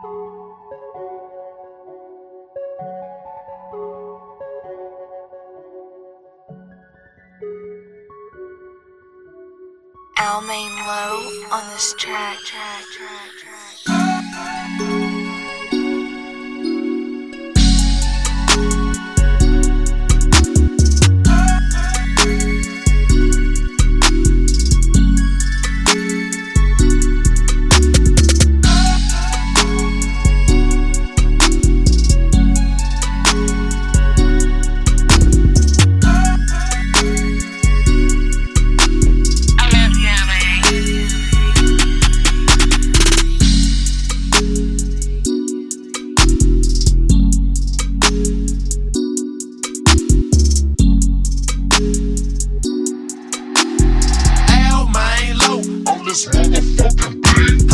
Almain Low on this track. This motherfucking beat.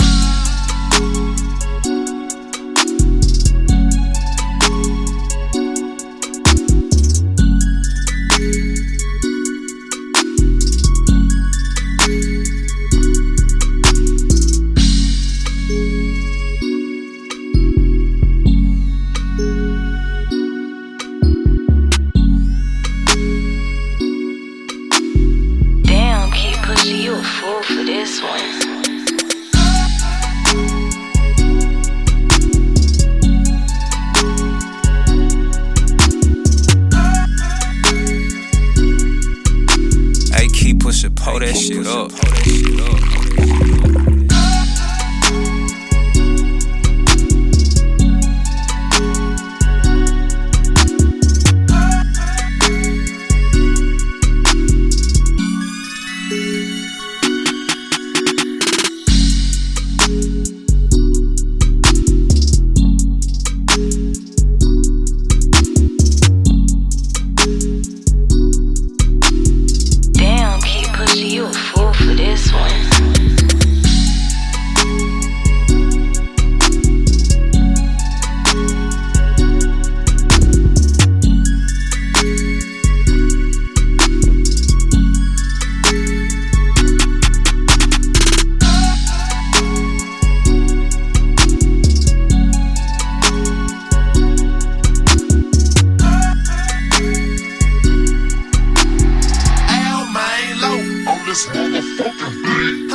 Damn, Kid Pusha, you a fool for this one. Hey, keep pushing, pull that shit up. Damn, Kid Pusha, you a fool for this one. This motherfucking beat.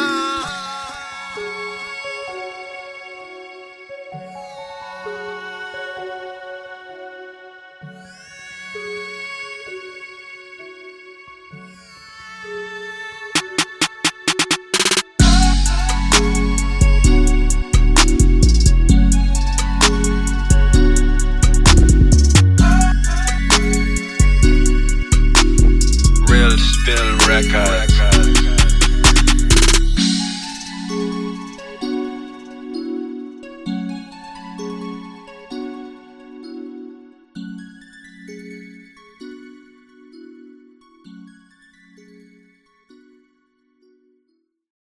Real Spill Record.